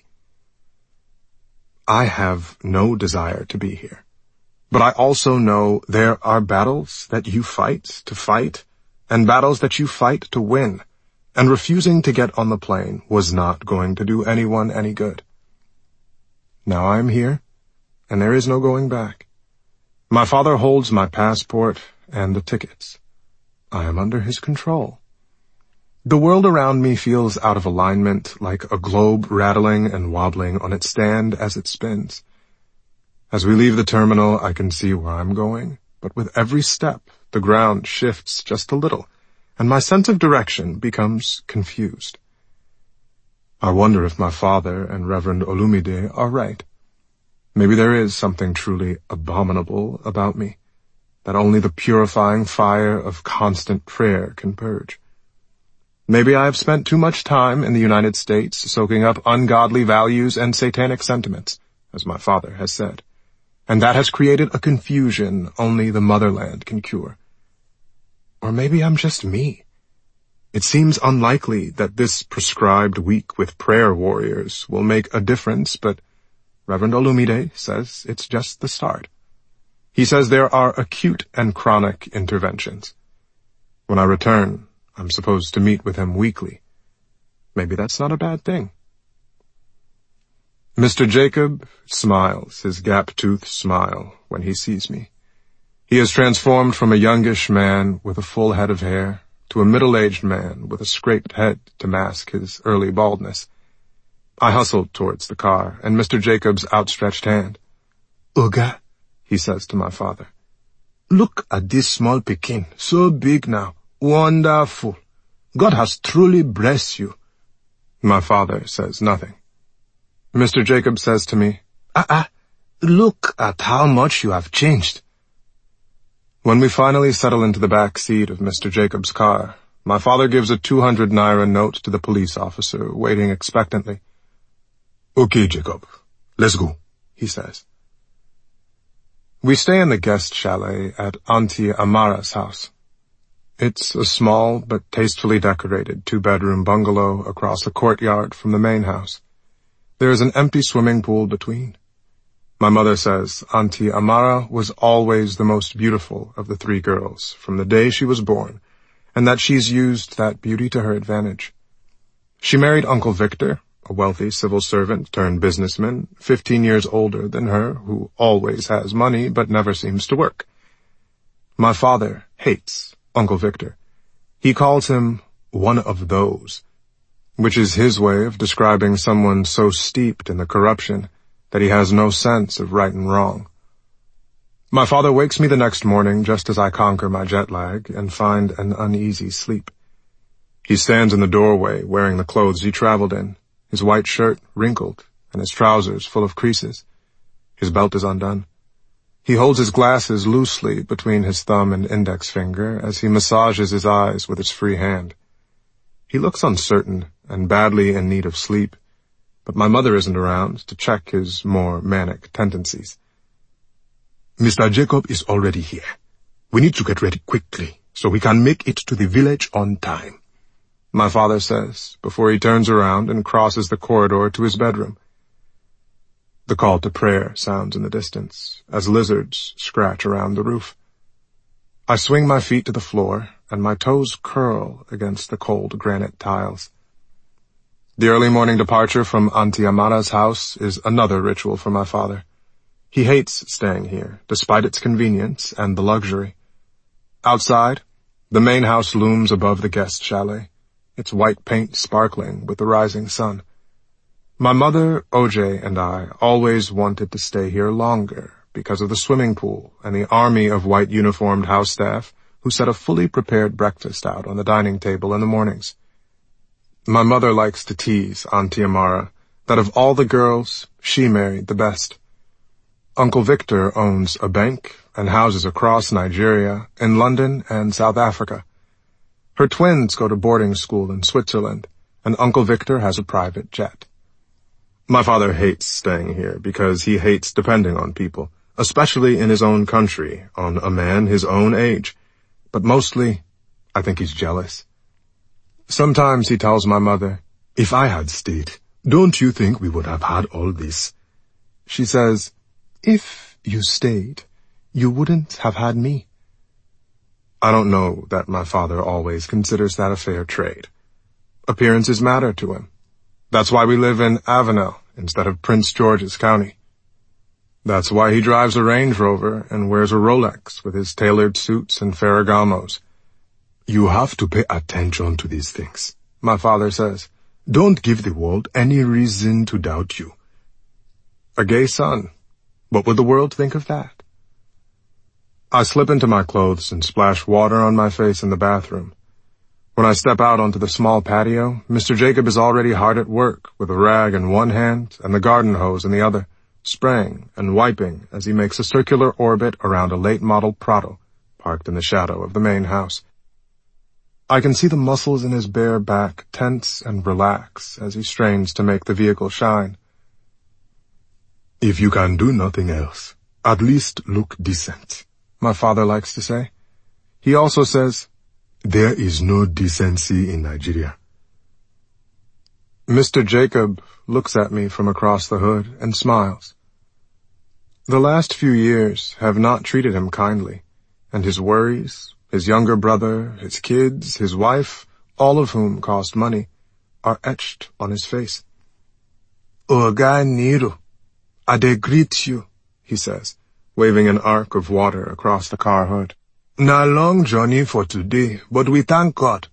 I have no desire to be here, but I also know there are battles that you fight to fight and battles that you fight to win, and refusing to get on the plane was not going to do anyone any good. Now I'm here, and there is no going back. My father holds my passport and the tickets. I am under his control. The world around me feels out of alignment, like a globe rattling and wobbling on its stand as it spins. As we leave the terminal, I can see where I'm going, but with every step, the ground shifts just a little, and my sense of direction becomes confused. I wonder if my father and Reverend Olumide are right. Maybe there is something truly abominable about me, that only the purifying fire of constant prayer can purge. Maybe I have spent too much time in the United States soaking up ungodly values and satanic sentiments, as my father has said, and that has created a confusion only the motherland can cure. Or maybe I'm just me. It seems unlikely that this prescribed week with prayer warriors will make a difference, but Reverend Olumide says it's just the start. He says there are acute and chronic interventions. When I return, I'm supposed to meet with him weekly. Maybe that's not a bad thing. Mister Jacob smiles his gap-toothed smile when he sees me. He has transformed from a youngish man with a full head of hair to a middle-aged man with a scraped head to mask his early baldness. I hustled towards the car, and Mister Jacob's outstretched hand. Oga, he says to my father. Look at this small pikin, so big now. Wonderful. God has truly blessed you. My father says nothing. Mister Jacob says to me, Ah-ah, look at how much you have changed. When we finally settle into the back seat of Mister Jacob's car, my father gives a two hundred naira note to the police officer, waiting expectantly. Okay, Jacob, let's go, he says. We stay in the guest chalet at Auntie Amara's house. It's a small but tastefully decorated two-bedroom bungalow across a courtyard from the main house. There is an empty swimming pool between. My mother says Auntie Amara was always the most beautiful of the three girls from the day she was born, and that she's used that beauty to her advantage. She married Uncle Victor, a wealthy civil servant turned businessman, fifteen years older than her, who always has money but never seems to work. My father hates Uncle Victor. He calls him one of those, which is his way of describing someone so steeped in the corruption that he has no sense of right and wrong. My father wakes me the next morning just as I conquer my jet lag and find an uneasy sleep. He stands in the doorway wearing the clothes he traveled in, his white shirt wrinkled and his trousers full of creases. His belt is undone. He holds his glasses loosely between his thumb and index finger as he massages his eyes with his free hand. He looks uncertain and badly in need of sleep, but my mother isn't around to check his more manic tendencies. Mister Jacob is already here. We need to get ready quickly so we can make it to the village on time, my father says before he turns around and crosses the corridor to his bedroom. The call to prayer sounds in the distance as lizards scratch around the roof. I swing my feet to the floor and my toes curl against the cold granite tiles. The early morning departure from Auntie Amara's house is another ritual for my father. He hates staying here, despite its convenience and the luxury. Outside, the main house looms above the guest chalet, its white paint sparkling with the rising sun. My mother, O J, and I always wanted to stay here longer because of the swimming pool and the army of white uniformed house staff who set a fully prepared breakfast out on the dining table in the mornings. My mother likes to tease Auntie Amara that of all the girls, she married the best. Uncle Victor owns a bank and houses across Nigeria, in London and South Africa. Her twins go to boarding school in Switzerland, and Uncle Victor has a private jet. My father hates staying here because he hates depending on people, especially in his own country, on a man his own age. But mostly, I think he's jealous. Sometimes he tells my mother, "If I had stayed, don't you think we would have had all this?" She says, "If you stayed, you wouldn't have had me." I don't know that my father always considers that a fair trade. Appearances matter to him. That's why we live in Avenel instead of Prince George's County. That's why he drives a Range Rover and wears a Rolex with his tailored suits and Ferragamos. You have to pay attention to these things, my father says. Don't give the world any reason to doubt you. A gay son. What would the world think of that? I slip into my clothes and splash water on my face in the bathroom. When I step out onto the small patio, Mister Jacob is already hard at work with a rag in one hand and the garden hose in the other, spraying and wiping as he makes a circular orbit around a late-model Prado parked in the shadow of the main house. I can see the muscles in his bare back tense and relax as he strains to make the vehicle shine. If you can do nothing else, at least look decent, my father likes to say. He also says, there is no decency in Nigeria. Mister Jacob looks at me from across the hood and smiles. The last few years have not treated him kindly, and his worries, his younger brother, his kids, his wife, all of whom cost money, are etched on his face. Oga Nero, I dey greet you, he says, waving an arc of water across the car hood. Na long journey for today, but we thank God.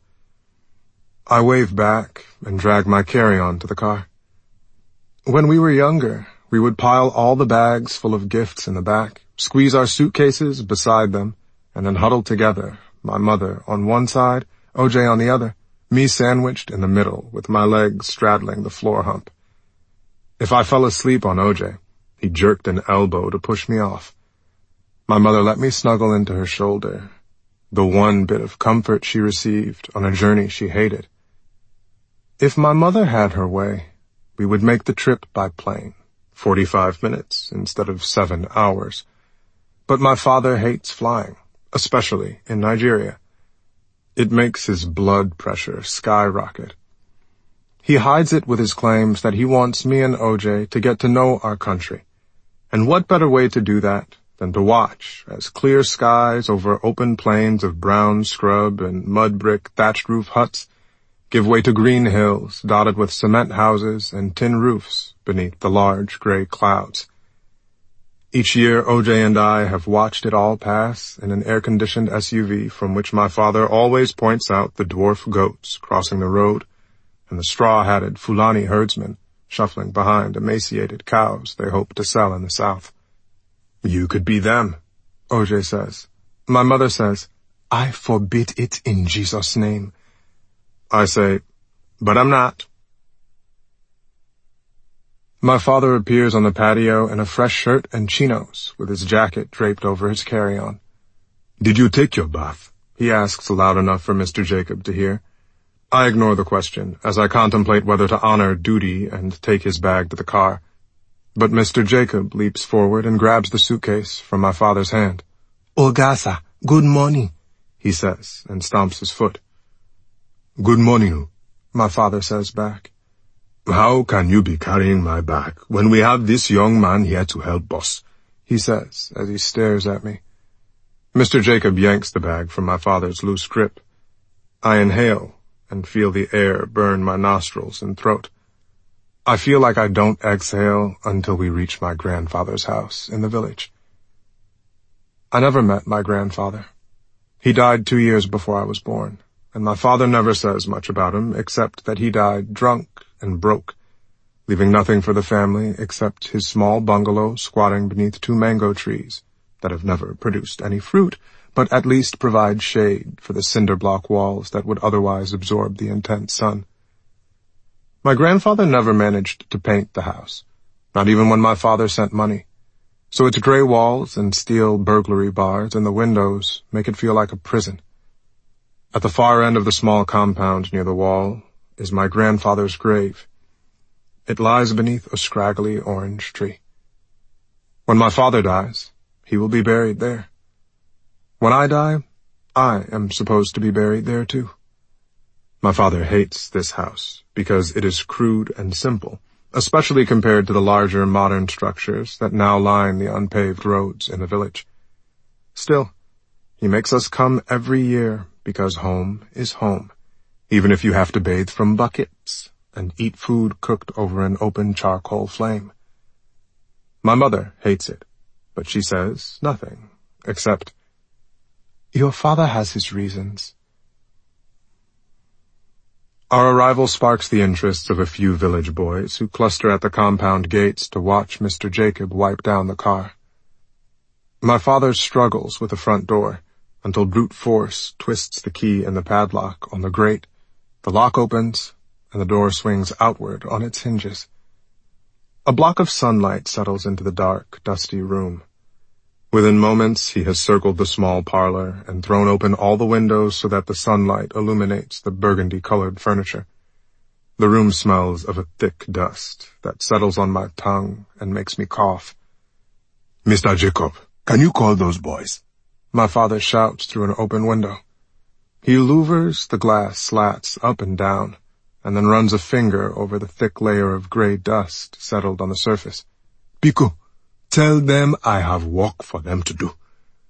I wave back and drag my carry-on to the car. When we were younger, we would pile all the bags full of gifts in the back, squeeze our suitcases beside them, and then huddle together, my mother on one side, O J on the other, me sandwiched in the middle with my legs straddling the floor hump. If I fell asleep on O J, he jerked an elbow to push me off. My mother let me snuggle into her shoulder, the one bit of comfort she received on a journey she hated. If my mother had her way, we would make the trip by plane, forty-five minutes instead of seven hours. But my father hates flying, especially in Nigeria. It makes his blood pressure skyrocket. He hides it with his claims that he wants me and O J to get to know our country. And what better way to do that than to watch as clear skies over open plains of brown scrub and mud brick thatched roof huts give way to green hills dotted with cement houses and tin roofs beneath the large gray clouds. Each year, O J and I have watched it all pass in an air-conditioned S U V from which my father always points out the dwarf goats crossing the road and the straw-hatted Fulani herdsmen shuffling behind emaciated cows they hope to sell in the South. You could be them, O J says. My mother says, I forbid it in Jesus' name. I say, but I'm not. My father appears on the patio in a fresh shirt and chinos with his jacket draped over his carry-on. Did you take your bath? He asks loud enough for Mister Jacob to hear. I ignore the question as I contemplate whether to honor duty and take his bag to the car. But Mister Jacob leaps forward and grabs the suitcase from my father's hand. Ogasa, good morning, he says, and stomps his foot. Good morning, my father says back. How can you be carrying my bag when we have this young man here to help us? He says as he stares at me. Mister Jacob yanks the bag from my father's loose grip. I inhale and feel the air burn my nostrils and throat. I feel like I don't exhale until we reach my grandfather's house in the village. I never met my grandfather. He died two years before I was born, and my father never says much about him except that he died drunk and broke, leaving nothing for the family except his small bungalow squatting beneath two mango trees that have never produced any fruit, but at least provide shade for the cinder block walls that would otherwise absorb the intense sun. My grandfather never managed to paint the house, not even when my father sent money, so its gray walls and steel burglary bars in the windows make it feel like a prison. At the far end of the small compound near the wall is my grandfather's grave. It lies beneath a scraggly orange tree. When my father dies, he will be buried there. When I die, I am supposed to be buried there too. My father hates this house because it is crude and simple, especially compared to the larger modern structures that now line the unpaved roads in the village. Still, he makes us come every year because home is home, even if you have to bathe from buckets and eat food cooked over an open charcoal flame. My mother hates it, but she says nothing, except, Your father has his reasons. Our arrival sparks the interests of a few village boys who cluster at the compound gates to watch Mister Jacob wipe down the car. My father struggles with the front door until brute force twists the key in the padlock on the grate. The lock opens, and the door swings outward on its hinges. A block of sunlight settles into the dark, dusty room. Within moments, he has circled the small parlor and thrown open all the windows so that the sunlight illuminates the burgundy-colored furniture. The room smells of a thick dust that settles on my tongue and makes me cough. Mister Jacob, can you call those boys? My father shouts through an open window. He louvers the glass slats up and down, and then runs a finger over the thick layer of gray dust settled on the surface. Pico, tell them I have work for them to do.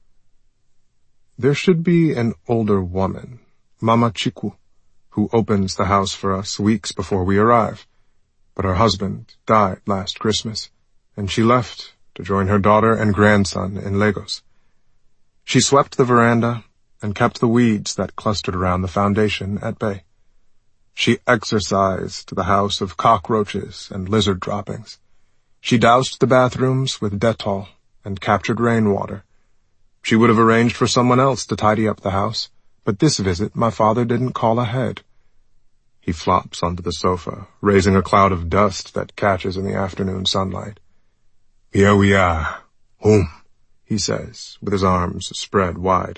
There should be an older woman, Mama Chiku, who opens the house for us weeks before we arrive. But her husband died last Christmas, and she left to join her daughter and grandson in Lagos. She swept the veranda and kept the weeds that clustered around the foundation at bay. She exorcised the house of cockroaches and lizard droppings. She doused the bathrooms with Dettol and captured rainwater. She would have arranged for someone else to tidy up the house, but this visit my father didn't call ahead. He flops onto the sofa, raising a cloud of dust that catches in the afternoon sunlight. Here we are, home, he says, with his arms spread wide.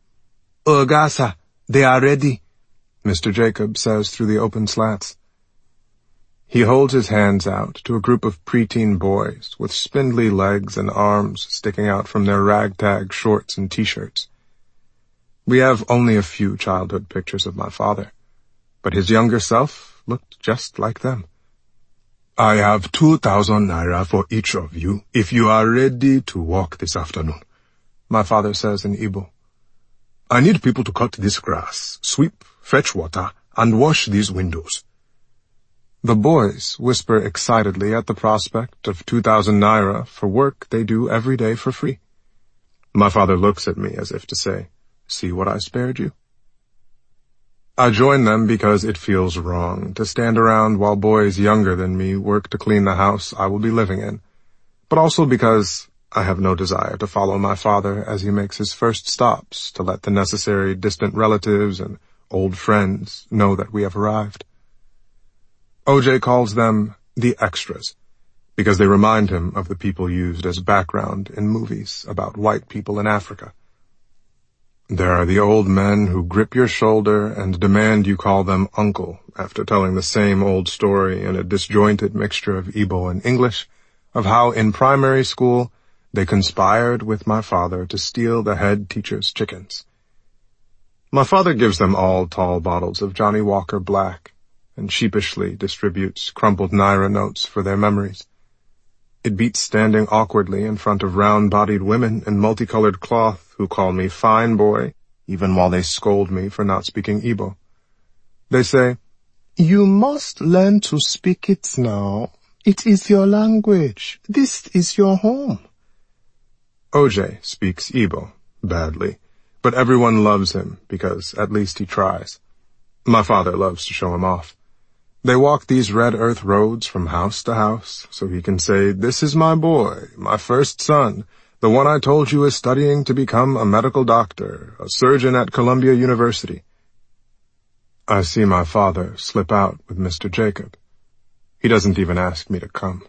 Ogasa, they are ready, Mister Jacob says through the open slats. He holds his hands out to a group of preteen boys with spindly legs and arms sticking out from their ragtag shorts and t-shirts. We have only a few childhood pictures of my father, but his younger self looked just like them. I have two thousand naira for each of you if you are ready to walk this afternoon, my father says in Igbo. I need people to cut this grass, sweep, fetch water, and wash these windows. The boys whisper excitedly at the prospect of two thousand naira for work they do every day for free. My father looks at me as if to say, "See what I spared you?" I join them because it feels wrong to stand around while boys younger than me work to clean the house I will be living in, but also because I have no desire to follow my father as he makes his first stops to let the necessary distant relatives and old friends know that we have arrived. O J calls them the extras, because they remind him of the people used as background in movies about white people in Africa. There are the old men who grip your shoulder and demand you call them uncle after telling the same old story in a disjointed mixture of Igbo and English of how in primary school they conspired with my father to steal the head teacher's chickens. My father gives them all tall bottles of Johnny Walker Black and sheepishly distributes crumpled naira notes for their memories. It beats standing awkwardly in front of round-bodied women in multicolored cloth who call me fine boy, even while they scold me for not speaking Igbo. They say, "You must learn to speak it now. It is your language. This is your home." O J speaks Igbo, badly, but everyone loves him because at least he tries. My father loves to show him off. They walk these red earth roads from house to house so he can say, "This is my boy, my first son, the one I told you is studying to become a medical doctor, a surgeon at Columbia University." I see my father slip out with Mister Jacob. He doesn't even ask me to come.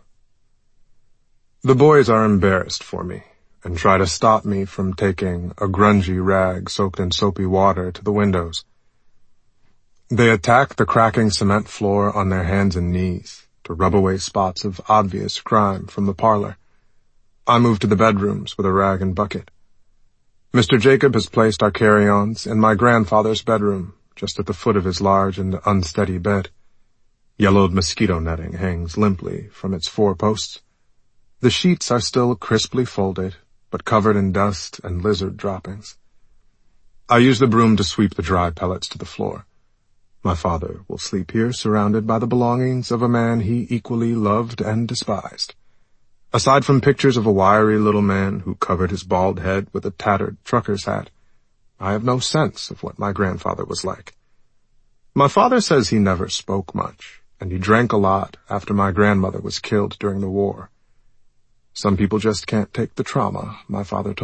The boys are embarrassed for me and try to stop me from taking a grungy rag soaked in soapy water to the windows. They attack the cracking cement floor on their hands and knees to rub away spots of obvious crime from the parlor. I move to the bedrooms with a rag and bucket. Mister Jacob has placed our carry-ons in my grandfather's bedroom, just at the foot of his large and unsteady bed. Yellowed mosquito netting hangs limply from its four posts. The sheets are still crisply folded, but covered in dust and lizard droppings. I use the broom to sweep the dry pellets to the floor. My father will sleep here surrounded by the belongings of a man he equally loved and despised. Aside from pictures of a wiry little man who covered his bald head with a tattered trucker's hat, I have no sense of what my grandfather was like. My father says he never spoke much, and he drank a lot after my grandmother was killed during the war. Some people just can't take the trauma, my father told me.